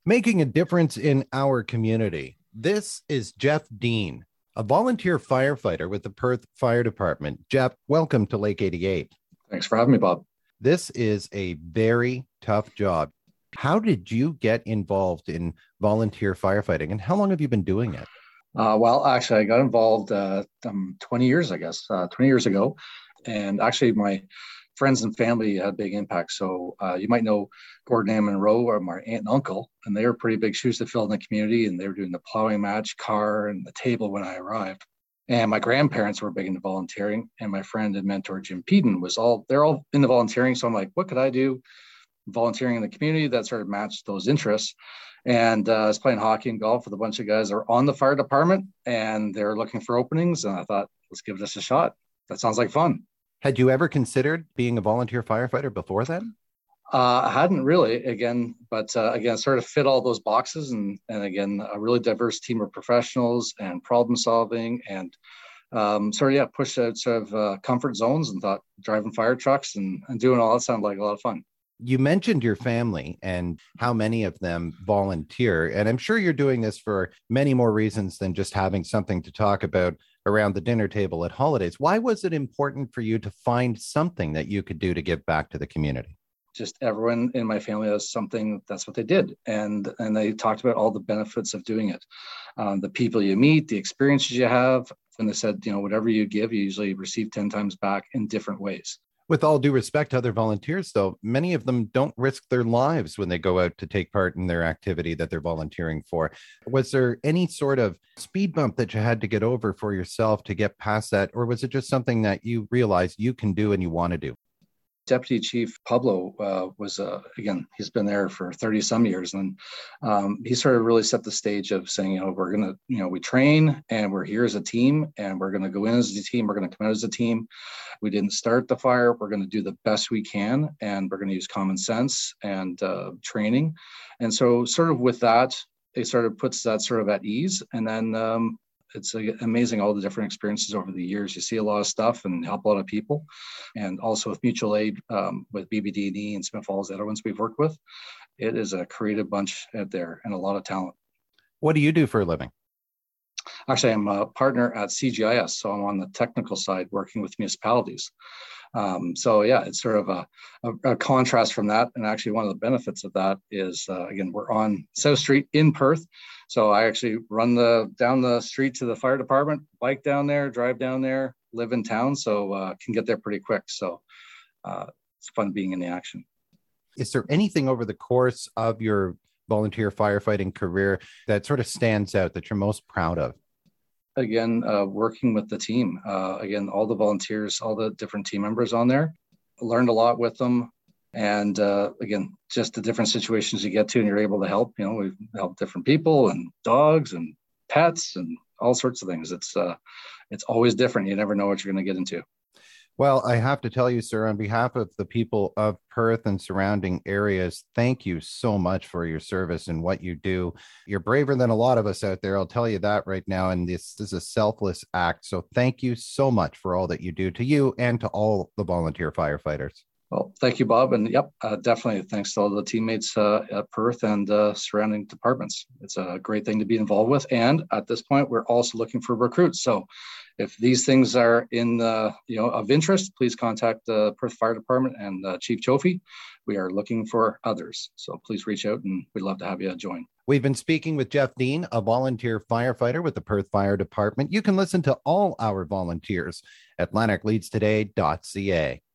Making a difference in our community. This is Jeff Dean, a volunteer firefighter with the Perth Fire Department. Jeff, welcome to Lake 88. Thanks for having me, Bob. This is a very tough job. How did you get involved in volunteer firefighting, and how long have you been doing it? Well, actually, I got involved 20 years, 20 years ago. And actually, my friends and family had a big impact. So you might know Gordon and Monroe, or my aunt and uncle, and they were pretty big shoes to fill in the community. And they were doing the plowing match, car, and the table when I arrived. And my grandparents were big into volunteering. And my friend and mentor, Jim Peden, they're all into volunteering. So I'm like, what could I do volunteering in the community that sort of matched those interests? And I was playing hockey and golf with a bunch of guys that were on the fire department, and they're looking for openings. And I thought, let's give this a shot. That sounds like fun. Had you ever considered being a volunteer firefighter before then? I hadn't really, but sort of fit all those boxes, and again, a really diverse team of professionals and problem solving, and pushed out comfort zones, and thought driving fire trucks and doing all that sounded like a lot of fun. You mentioned your family and how many of them volunteer. And I'm sure you're doing this for many more reasons than just having something to talk about around the dinner table at holidays. Why was it important for you to find something that you could do to give back to the community? Just everyone in my family has something, that's what they did. And they talked about all the benefits of doing it. The people you meet, the experiences you have. And they said, whatever you give, you usually receive 10 times back in different ways. With all due respect to other volunteers, though, many of them don't risk their lives when they go out to take part in their activity that they're volunteering for. Was there any sort of speed bump that you had to get over for yourself to get past that? Or was it just something that you realized you can do and you want to do? Deputy Chief Pablo he's been there for 30 some years. And he sort of really set the stage of saying, we're going to, we train and we're here as a team, and we're going to go in as a team. We're going to come out as a team. We didn't start the fire. We're going to do the best we can. And we're going to use common sense and training. And so sort of with that, it sort of puts that sort of at ease. And then it's amazing all the different experiences over the years. You see a lot of stuff and help a lot of people. And also with mutual aid, with BBD&E and Smith Falls, the other ones we've worked with, it is a creative bunch out there and a lot of talent. What do you do for a living? Actually, I'm a partner at CGIS. So I'm on the technical side working with municipalities. It's sort of a contrast from that. And actually one of the benefits of that is, we're on South Street in Perth. So I actually run down the street to the fire department, bike down there, drive down there, live in town. So can get there pretty quick. So it's fun being in the action. Is there anything over the course of your volunteer firefighting career that sort of stands out that you're most proud of? Again, working with the team, all the volunteers, all the different team members on there, learned a lot with them. And just the different situations you get to and you're able to help, we've helped different people and dogs and pets and all sorts of things. It's always different. You never know what you're going to get into. Well, I have to tell you, sir, on behalf of the people of Perth and surrounding areas, thank you so much for your service and what you do. You're braver than a lot of us out there. I'll tell you that right now. And this is a selfless act. So thank you so much for all that you do, to you and to all the volunteer firefighters. Well, thank you, Bob. And definitely thanks to all the teammates at Perth and surrounding departments. It's a great thing to be involved with. And at this point, we're also looking for recruits. So if these things are of interest, please contact the Perth Fire Department and Chief Chofie. We are looking for others. So please reach out and we'd love to have you join. We've been speaking with Jeff Dean, a volunteer firefighter with the Perth Fire Department. You can listen to all our volunteers at lanarkleadstoday.ca.